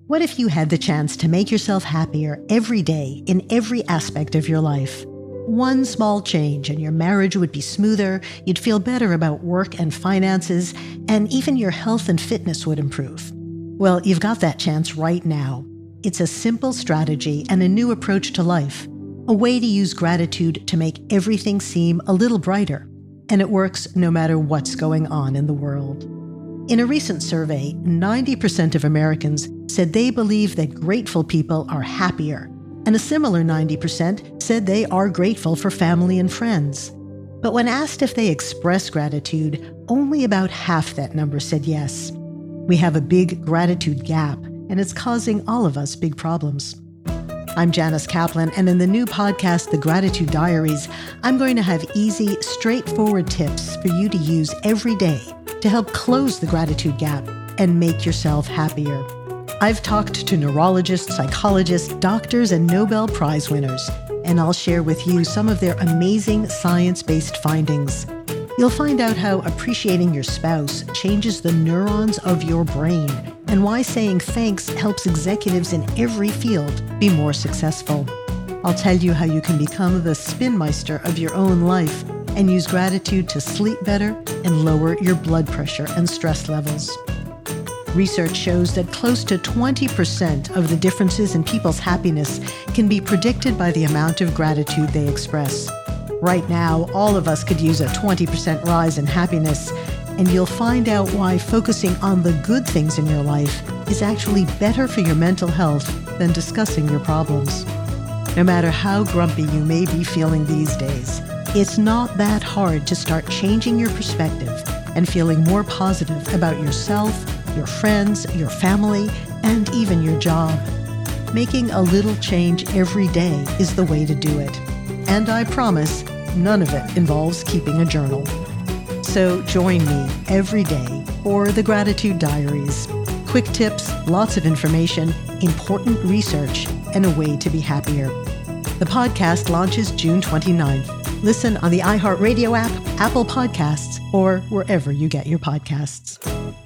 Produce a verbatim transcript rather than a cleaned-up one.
What if you had the chance to make yourself happier every day in every aspect of your life? One small change and your marriage would be smoother, you'd feel better about work and finances, and even your health and fitness would improve. Well, you've got that chance right now. It's a simple strategy and a new approach to life, a way to use gratitude to make everything seem a little brighter. And it works no matter what's going on in the world. In a recent survey, ninety percent of Americans said they believe that grateful people are happier, and a similar ninety percent said they are grateful for family and friends. But when asked if they express gratitude, only about half that number said yes. We have a big gratitude gap, and it's causing all of us big problems. I'm Janice Kaplan, and in the new podcast, The Gratitude Diaries, I'm going to have easy, straightforward tips for you to use every day to help close the gratitude gap and make yourself happier. I've talked to neurologists, psychologists, doctors, and Nobel Prize winners, and I'll share with you some of their amazing science-based findings. You'll find out how appreciating your spouse changes the neurons of your brain and why saying thanks helps executives in every field be more successful. I'll tell you how you can become the spinmeister of your own life and use gratitude to sleep better and lower your blood pressure and stress levels. Research shows that close to twenty percent of the differences in people's happiness can be predicted by the amount of gratitude they express. Right now, all of us could use a twenty percent rise in happiness, and you'll find out why focusing on the good things in your life is actually better for your mental health than discussing your problems. No matter how grumpy you may be feeling these days, it's not that hard to start changing your perspective and feeling more positive about yourself, your friends, your family, and even your job. Making a little change every day is the way to do it. And I promise, none of it involves keeping a journal. So join me every day for the Gratitude Diaries. Quick tips, lots of information, important research, and a way to be happier. The podcast launches June twenty-ninth. Listen on the iHeartRadio app, Apple Podcasts, or wherever you get your podcasts.